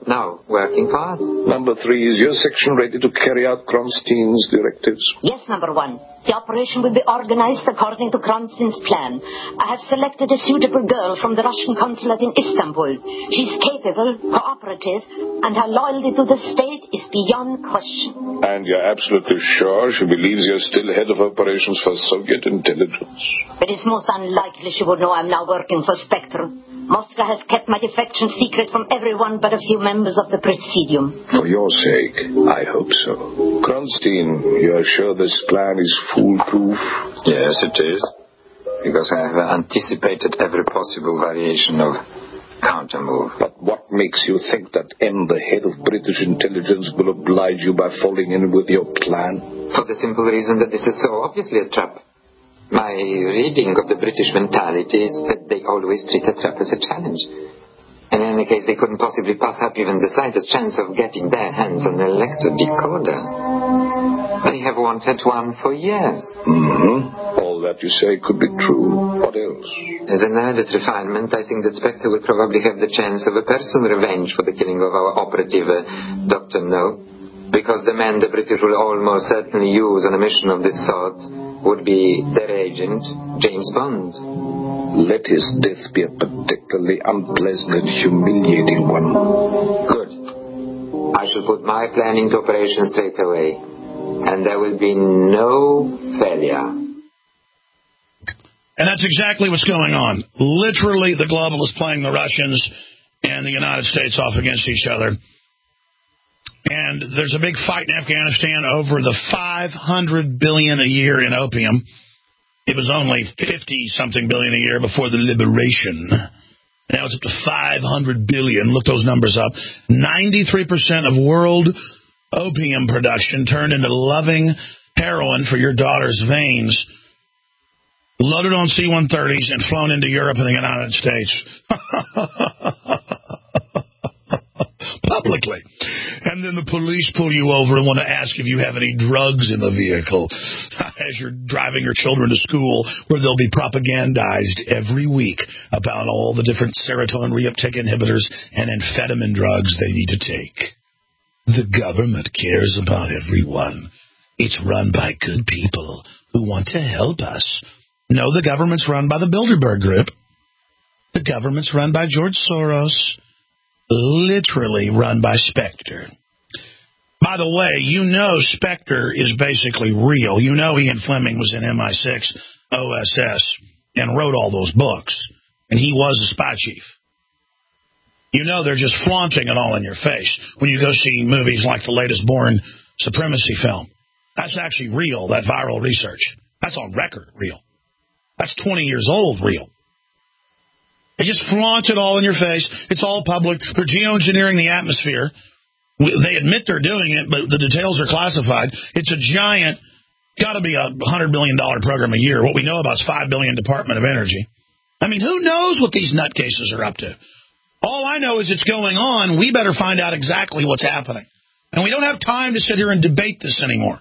now working for us. Number three, is your section ready to carry out Kronstein's directives? Yes, number one. The operation will be organized according to Kronstein's plan. I have selected a suitable girl from the Russian consulate in Istanbul. She's capable, cooperative, and her loyalty to the state is beyond question. And you're absolutely sure she believes you're still head of operations for Soviet intelligence? It is most unlikely she would know I'm now working for Spectre. Moscow has kept my defection secret from everyone but a few members of the Presidium. For your sake, I hope so. Kronstein, you are sure this plan is foolproof? Yes, it is. Because I have anticipated every possible variation of countermove. But what makes you think that M, the head of British intelligence, will oblige you by falling in with your plan? For the simple reason that this is so obviously a trap. My reading of the British mentality is that they always treat a trap as a challenge. And in any case, they couldn't possibly pass up even the slightest chance of getting their hands on an electrodecoder. They have wanted one for years. Mm-hmm. All that you say could be true. What else? As an added refinement, I think that Spectre will probably have the chance of a personal revenge for the killing of our operative, uh, Doctor No. Because the man the British will almost certainly use on a mission of this sort would be their agent, James Bond. Let his death be a particularly unpleasant and humiliating one. Good. I shall put my plan into operation straight away, and there will be no failure. And that's exactly what's going on. Literally, the globalists playing the Russians and the United States off against each other. And there's a big fight in Afghanistan over the five hundred billion dollars a year in opium. It was only fifty-something billion a year before the liberation. Now it's up to five hundred billion. Look those numbers up. ninety-three percent of world opium production turned into loving heroin for your daughter's veins. Loaded on C one thirties and flown into Europe and the United States. Publicly. And then the police pull you over and want to ask if you have any drugs in the vehicle as you're driving your children to school, where they'll be propagandized every week about all the different serotonin reuptake inhibitors and amphetamine drugs they need to take. The government cares about everyone. It's run by good people who want to help us. No, the government's run by the Bilderberg Group. The government's run by George Soros. Literally run by Spectre. By the way, you know Spectre is basically real. You know Ian Fleming was in M I six O S S and wrote all those books, and he was a spy chief. You know they're just flaunting it all in your face when you go see movies like the latest Bourne Supremacy film. That's actually real, that viral research. That's on record real. That's twenty years old real. They just flaunt it all in your face. It's all public. They're geoengineering the atmosphere. They admit they're doing it, but the details are classified. It's a giant, got to be a one hundred billion dollars program a year. What we know about is five billion dollars Department of Energy. I mean, who knows what these nutcases are up to? All I know is it's going on. We better find out exactly what's happening. And we don't have time to sit here and debate this anymore.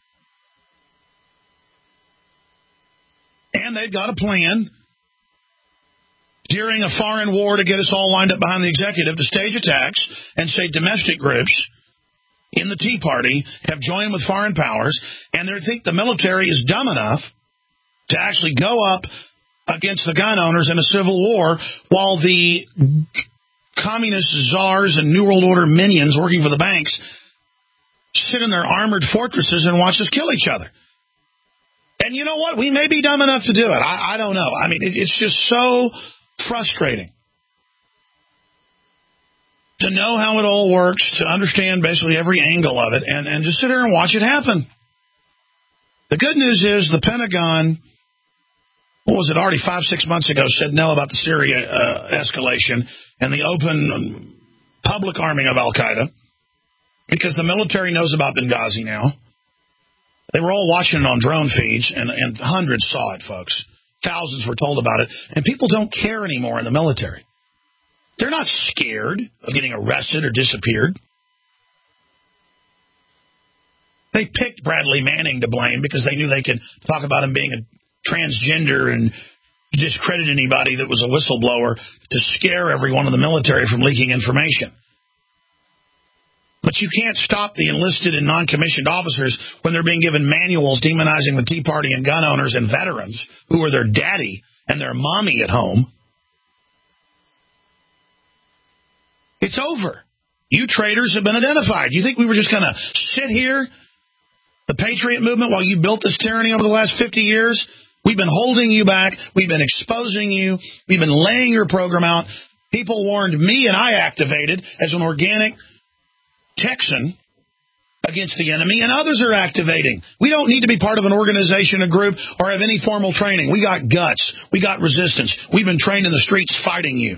And they've got a plan during a foreign war to get us all lined up behind the executive to stage attacks and say domestic groups in the Tea Party have joined with foreign powers, and they think the military is dumb enough to actually go up against the gun owners in a civil war while the communist czars and New World Order minions working for the banks sit in their armored fortresses and watch us kill each other. And you know what? We may be dumb enough to do it. I, I don't know. I mean, it, it's just so frustrating to know how it all works, to understand basically every angle of it, and, and just sit there and watch it happen. The good news is the Pentagon, what was it, already five, six months ago, said no about the Syria uh, escalation and the open um, public arming of Al-Qaeda, because the military knows about Benghazi now. They were all watching it on drone feeds, and, and hundreds saw it, folks. Thousands were told about it, and people don't care anymore in the military. They're not scared of getting arrested or disappeared. They picked Bradley Manning to blame because they knew they could talk about him being a transgender and discredit anybody that was a whistleblower to scare everyone in the military from leaking information. But you can't stop the enlisted and non-commissioned officers when they're being given manuals demonizing the Tea Party and gun owners and veterans who are their daddy and their mommy at home. It's over. You traitors have been identified. You think we were just going to sit here, the Patriot movement, while you built this tyranny over the last fifty years? We've been holding you back. We've been exposing you. We've been laying your program out. People warned me, and I activated as an organic Texan against the enemy, and others are activating. We don't need to be part of an organization, a group, or have any formal training. We got guts. We got resistance. We've been trained in the streets fighting you.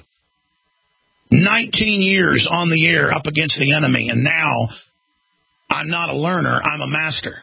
nineteen years on the air up against the enemy, and now I'm not a learner, I'm a master.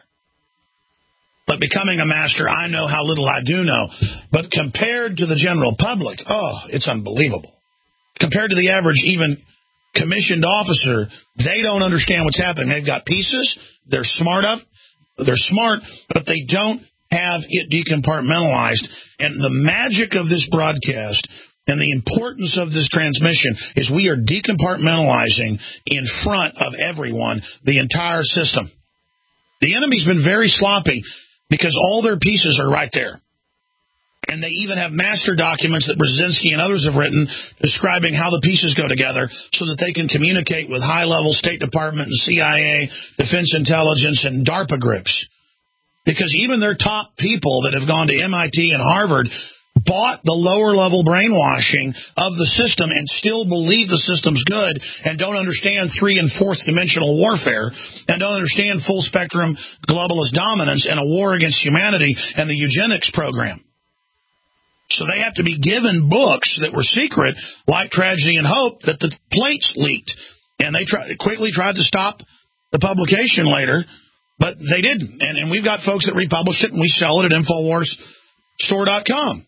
But becoming a master, I know how little I do know. But compared to the general public, oh, it's unbelievable. Compared to the average, even commissioned officer, they don't understand what's happening. They've got pieces, they're smart up, they're smart, but they don't have it decompartmentalized. And the magic of this broadcast and the importance of this transmission is we are decompartmentalizing in front of everyone the entire system. The enemy's been very sloppy because all their pieces are right there. And they even have master documents that Brzezinski and others have written describing how the pieces go together so that they can communicate with high-level State Department and C I A, Defense Intelligence, and DARPA groups. Because even their top people that have gone to M I T and Harvard bought the lower-level brainwashing of the system and still believe the system's good and don't understand three- and fourth-dimensional warfare and don't understand full-spectrum globalist dominance and a war against humanity and the eugenics program. So they have to be given books that were secret, like Tragedy and Hope, that the plates leaked. And they try, quickly tried to stop the publication later, but they didn't. And, and we've got folks that republish it, and we sell it at Infowars Store dot com.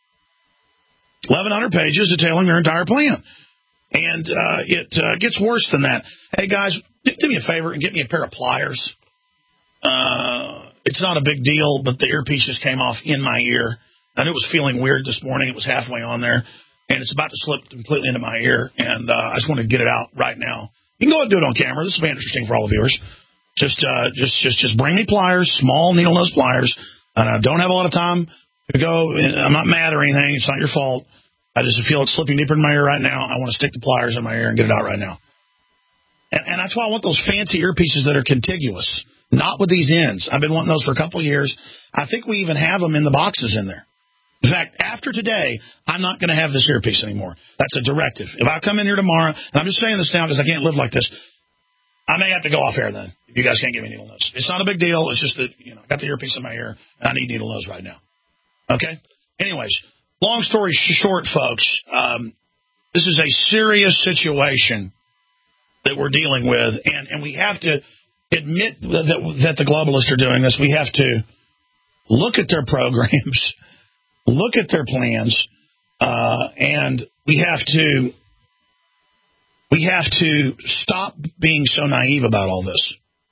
eleven hundred pages detailing their entire plan. And uh, it uh, gets worse than that. Hey, guys, do, do me a favor and get me a pair of pliers. Uh, it's not a big deal, but the earpiece just came off in my ear. And it was feeling weird this morning. It was halfway on there, and it's about to slip completely into my ear, and uh, I just want to get it out right now. You can go ahead and do it on camera. This will be interesting for all the viewers. Just uh, just, just, just bring me pliers, small needle-nose pliers, and I don't have a lot of time to go. I'm not mad or anything. It's not your fault. I just feel it slipping deeper in my ear right now. I want to stick the pliers in my ear and get it out right now. And, and that's why I want those fancy earpieces that are contiguous, not with these ends. I've been wanting those for a couple of years. I think we even have them in the boxes in there. In fact, after today, I'm not going to have this earpiece anymore. That's a directive. If I come in here tomorrow, and I'm just saying this now because I can't live like this, I may have to go off air then. If you guys can't give me needle nose. It's not a big deal. It's just that, you know, I got the earpiece in my ear, and I need needle nose right now. Okay? Anyways, long story short, folks, um, this is a serious situation that we're dealing with, and, and we have to admit that, that the globalists are doing this. We have to look at their programs, look at their plans, uh, and we have to we have to stop being so naive about all this.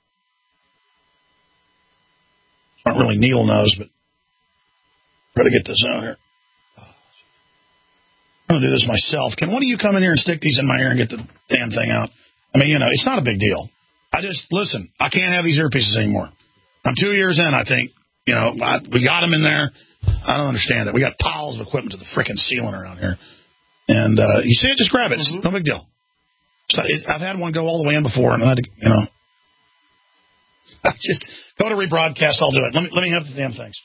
It's not really needle nose, but try to get this out here. I'm going to do this myself. Can one of you come in here and stick these in my ear and get the damn thing out? I mean, you know, it's not a big deal. I just, listen, I can't have these earpieces anymore. I'm two years in, I think. You know, I, we got them in there. I don't understand it. We got piles of equipment to the frickin' ceiling around here. And uh, you see it, just grab it. It's mm-hmm. no big deal. So it, I've had one go all the way in before, and I had to, you know. Just go to rebroadcast, I'll do it. Let me, let me have the damn things.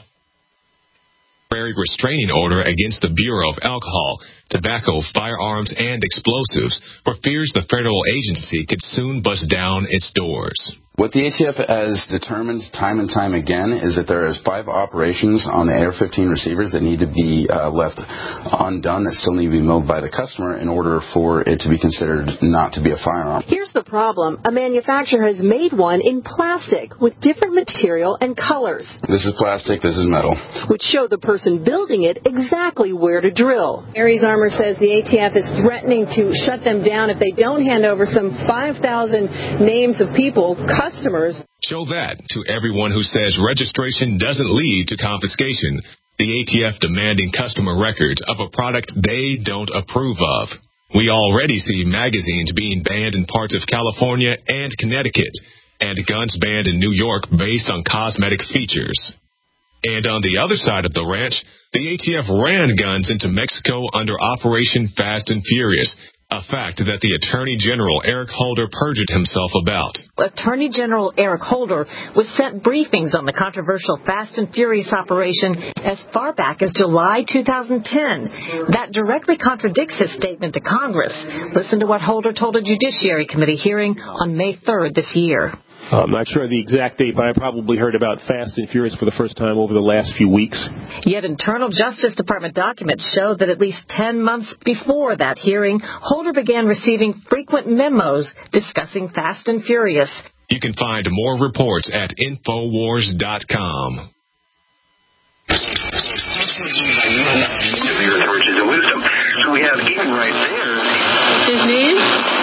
Restraining order against the Bureau of Alcohol, Tobacco, Firearms, and Explosives for fears the federal agency could soon bust down its doors. What the A T F has determined time and time again is that there is five operations on the A R fifteen receivers that need to be uh, left undone, that still need to be milled by the customer in order for it to be considered not to be a firearm. Here's the problem. A manufacturer has made one in plastic with different material and colors. This is plastic, this is metal. Which show the person building it exactly where to drill. Aries Armor says the A T F is threatening to shut them down if they don't hand over some five thousand names of people, customers. Show that to everyone who says registration doesn't lead to confiscation. The A T F demanding customer records of a product they don't approve of. We already see magazines being banned in parts of California and Connecticut, and guns banned in New York based on cosmetic features. And on the other side of the ranch, the A T F ran guns into Mexico under Operation Fast and Furious, a fact that the Attorney General Eric Holder perjured himself about. Attorney General Eric Holder was sent briefings on the controversial Fast and Furious operation as far back as July two thousand ten. That directly contradicts his statement to Congress. Listen to what Holder told a Judiciary Committee hearing on May third this year. I'm not sure the exact date, but I probably heard about Fast and Furious for the first time over the last few weeks. Yet internal Justice Department documents show that at least ten months before that hearing, Holder began receiving frequent memos discussing Fast and Furious. You can find more reports at Infowars dot com. Virtues of wisdom. So we have Ian right there. His name?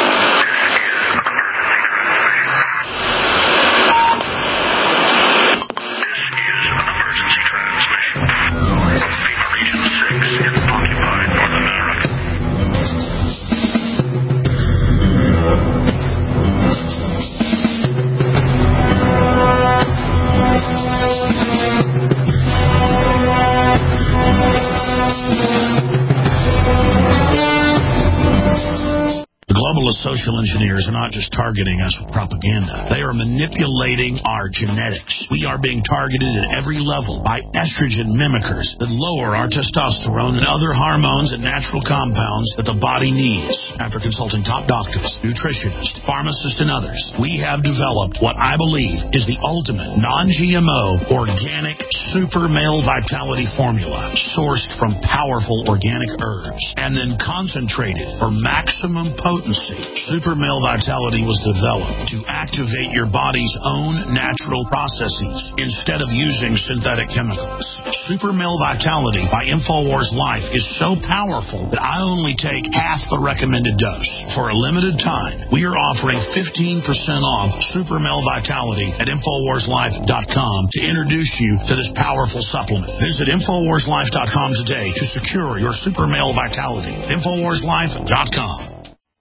Globalist social engineers are not just targeting us with propaganda. They are manipulating our genetics. We are being targeted at every level by estrogen mimickers that lower our testosterone and other hormones and natural compounds that the body needs. After consulting top doctors, nutritionists, pharmacists, and others, we have developed what I believe is the ultimate non-G M O organic super male vitality formula sourced from powerful organic herbs and then concentrated for maximum potency. Super Male Vitality was developed to activate your body's own natural processes instead of using synthetic chemicals. Super Male Vitality by InfoWars Life is so powerful that I only take half the recommended dose. For a limited time, we are offering fifteen percent off Super Male Vitality at Infowars Life dot com to introduce you to this powerful supplement. Visit Infowars Life dot com today to secure your Super Male Vitality. Infowars Life dot com.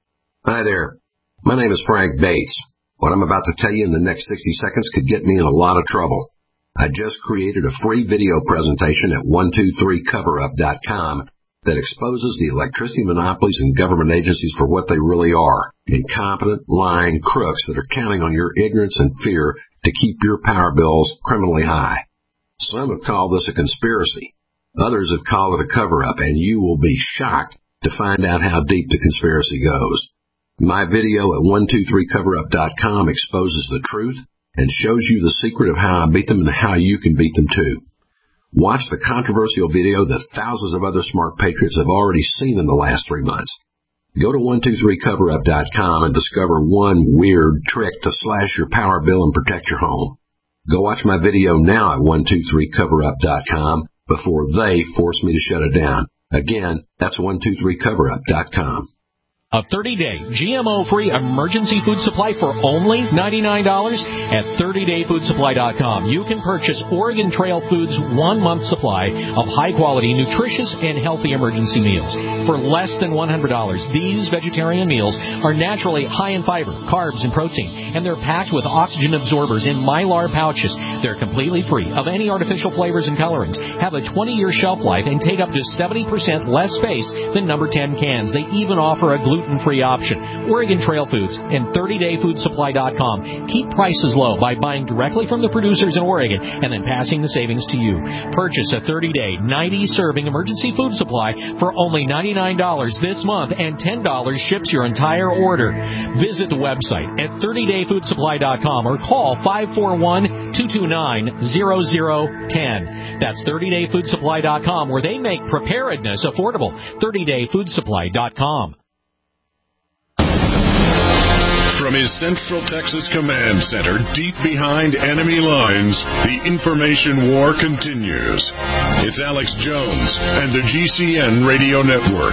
Hi there. My name is Frank Bates. What I'm about to tell you in the next sixty seconds could get me in a lot of trouble. I just created a free video presentation at one two three cover up dot com that exposes the electricity monopolies and government agencies for what they really are, incompetent, lying crooks that are counting on your ignorance and fear to keep your power bills criminally high. Some have called this a conspiracy. Others have called it a cover-up, and you will be shocked to find out how deep the conspiracy goes. My video at one two three cover up dot com exposes the truth and shows you the secret of how I beat them and how you can beat them too. Watch the controversial video that thousands of other smart patriots have already seen in the last three months. Go to one two three cover up dot com and discover one weird trick to slash your power bill and protect your home. Go watch my video now at one two three cover up dot com before they force me to shut it down. Again, that's one two three cover up dot com. A thirty-day G M O-free emergency food supply for only ninety-nine dollars at thirty day food supply dot com. You can purchase Oregon Trail Foods' one-month supply of high-quality, nutritious, and healthy emergency meals. For less than one hundred dollars, these vegetarian meals are naturally high in fiber, carbs, and protein, and they're packed with oxygen absorbers in Mylar pouches. They're completely free of any artificial flavors and colorings, have a twenty year shelf life, and take up to seventy percent less space than number ten cans. They even offer a gluten gluten-free option. Oregon Trail Foods and thirty day food supply dot com keep prices low by buying directly from the producers in Oregon and then passing the savings to you. Purchase a thirty day, ninety serving emergency food supply for only ninety-nine dollars this month, and ten dollars ships your entire order. Visit the website at thirty day food supply dot com or call five four one, two two nine, zero zero one zero. That's thirty day food supply dot com, where they make preparedness affordable. thirty day food supply dot com. From his Central Texas Command Center, deep behind enemy lines, the information war continues. It's Alex Jones and the G C N Radio Network.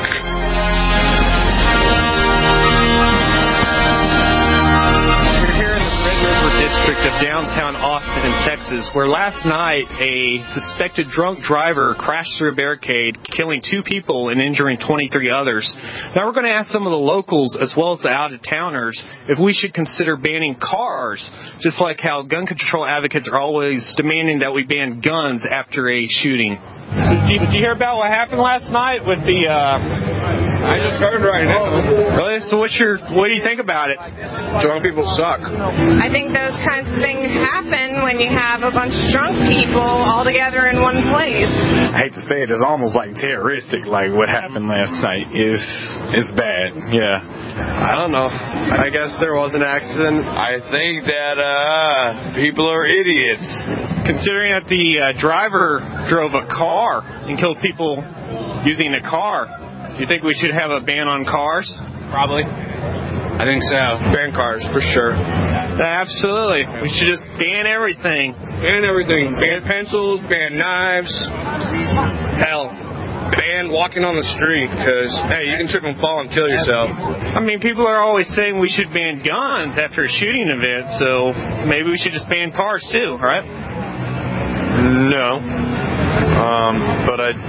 We're here in the Red River District of downtown Austin, Texas, where last night a suspected drunk driver crashed through a barricade, killing two people and injuring twenty-three others. Now we're going to ask some of the locals as well as the out-of-towners if we should consider banning cars, just like how gun control advocates are always demanding that we ban guns after a shooting. So, did, you, did you hear about what happened last night with the... Uh... I just heard right now. Really? So what's your, what do you think about it? Drunk people suck. I think those kinds of things happen when you have a bunch of drunk people all together in one place. I hate to say it, it's almost like terroristic, like what happened last night. is is bad, yeah. I don't know. I guess there was an accident. I think that uh, people are idiots. Considering that the uh, driver drove a car and killed people using a car, do you think we should have a ban on cars? Probably. I think so. Ban cars, for sure. Absolutely. We should just ban everything. Ban everything. Ban pencils, ban knives. Hell, ban walking on the street, because, hey, you can trip and fall and kill yourself. I mean, people are always saying we should ban guns after a shooting event, so maybe we should just ban cars too, right? No. Um, but I...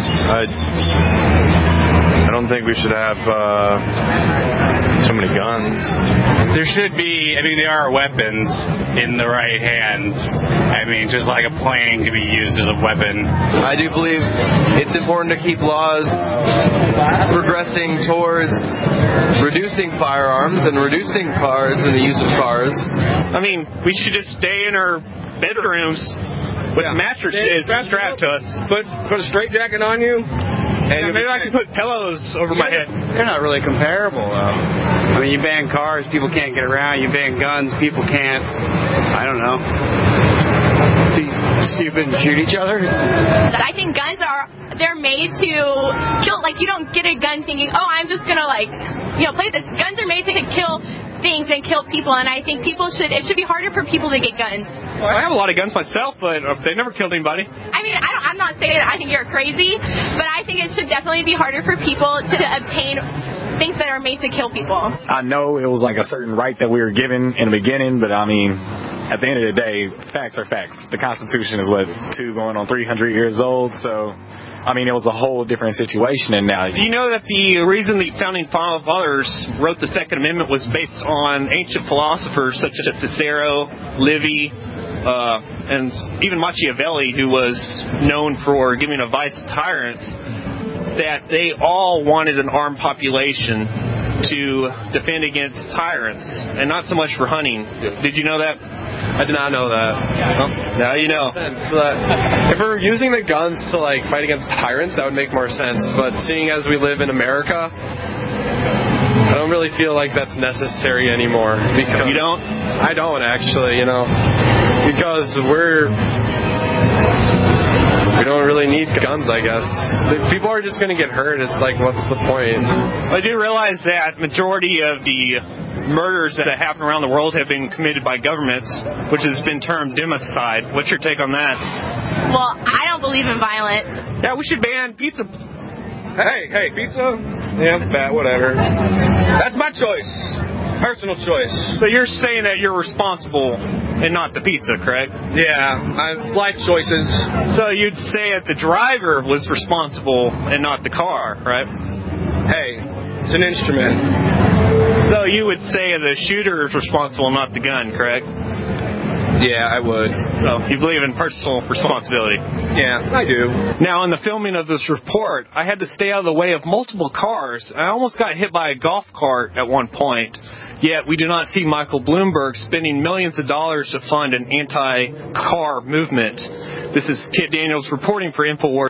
I I don't think we should have uh, so many guns. There should be, I mean, there are weapons in the right hands. I mean, just like a plane can be used as a weapon. I do believe it's important to keep laws progressing towards reducing firearms and reducing cars and the use of cars. I mean, we should just stay in our bedrooms with yeah. mattresses strapped to us. Put, put a straitjacket on you. And yeah, maybe I can put pillows over my head. They're not really comparable, though. I mean, you ban cars, people can't get around. You ban guns, people can't, I don't know, be stupid and shoot each other. I think guns are, they're made to kill. Like, you don't get a gun thinking, oh, I'm just going to, like, you know, play this. Guns are made to kill things and kill people, and I think people should, it should be harder for people to get guns. Well, I have a lot of guns myself, but they've never killed anybody. I mean, I don't, I'm not saying that I think you're crazy, but I think it should definitely be harder for people to obtain things that are made to kill people. I know it was like a certain right that we were given in the beginning, but I mean, at the end of the day, facts are facts. The Constitution is what, two going on three hundred years old, so... I mean, it was a whole different situation, and now... You know that the reason the Founding Fathers wrote the Second Amendment was based on ancient philosophers such as Cicero, Livy, uh, and even Machiavelli, who was known for giving advice to tyrants, that they all wanted an armed population to defend against tyrants, and not so much for hunting. Did you know that? I did not know that. Well, now you know. So that if we're using the guns to like fight against tyrants, that would make more sense. But seeing as we live in America, I don't really feel like that's necessary anymore. Because you don't? I don't actually, you know, because we're we don't really need guns, I guess. People are just going to get hurt. It's like, what's the point? I do realize that majority of the murders that happen around the world have been committed by governments, which has been termed democide. What's your take on that? Well, I don't believe in violence. Yeah, we should ban pizza. Hey, hey, pizza? Yeah, fat, whatever. That's my choice. Personal choice. So you're saying that you're responsible and not the pizza, correct? Yeah, I, life choices. So you'd say that the driver was responsible and not the car, right? Hey, it's an instrument. So you would say the shooter is responsible, not the gun, correct? Yeah, I would. So you believe in personal responsibility? Yeah, I do. Now, in the filming of this report, I had to stay out of the way of multiple cars. I almost got hit by a golf cart at one point. Yet we do not see Michael Bloomberg spending millions of dollars to fund an anti-car movement. This is Kit Daniels reporting for InfoWars.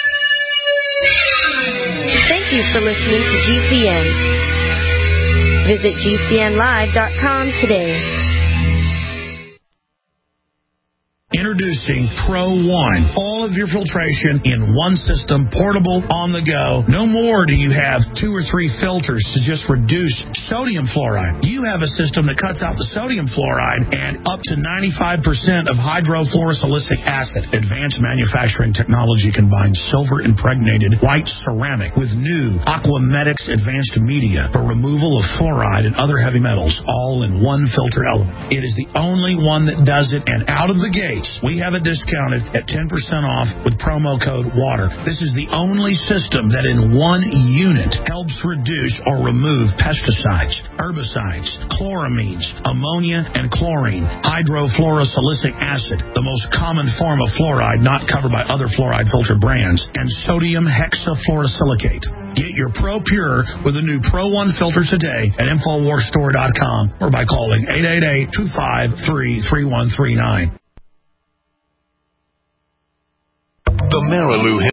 Thank you for listening to G C N. Visit G C N live dot com today. Introducing Pro One. All of your filtration in one system, portable, on the go. No more do you have two or three filters to just reduce sodium fluoride. You have a system that cuts out the sodium fluoride and up to ninety-five percent of hydrofluorosilicic acid. Advanced manufacturing technology combines silver-impregnated white ceramic with new Aquamedics advanced media for removal of fluoride and other heavy metals, all in one filter element. It is the only one that does it, and out of the gates, we have it discounted at ten percent off with promo code WATER. This is the only system that in one unit helps reduce or remove pesticides, herbicides, chloramines, ammonia, and chlorine, hydrofluorosilicic acid, the most common form of fluoride not covered by other fluoride filter brands, and sodium hexafluorosilicate. Get your Pro Pure with a new Pro One filter today at Infowars Store dot com or by calling eight eight eight, two five three, three one three nine. The Marilou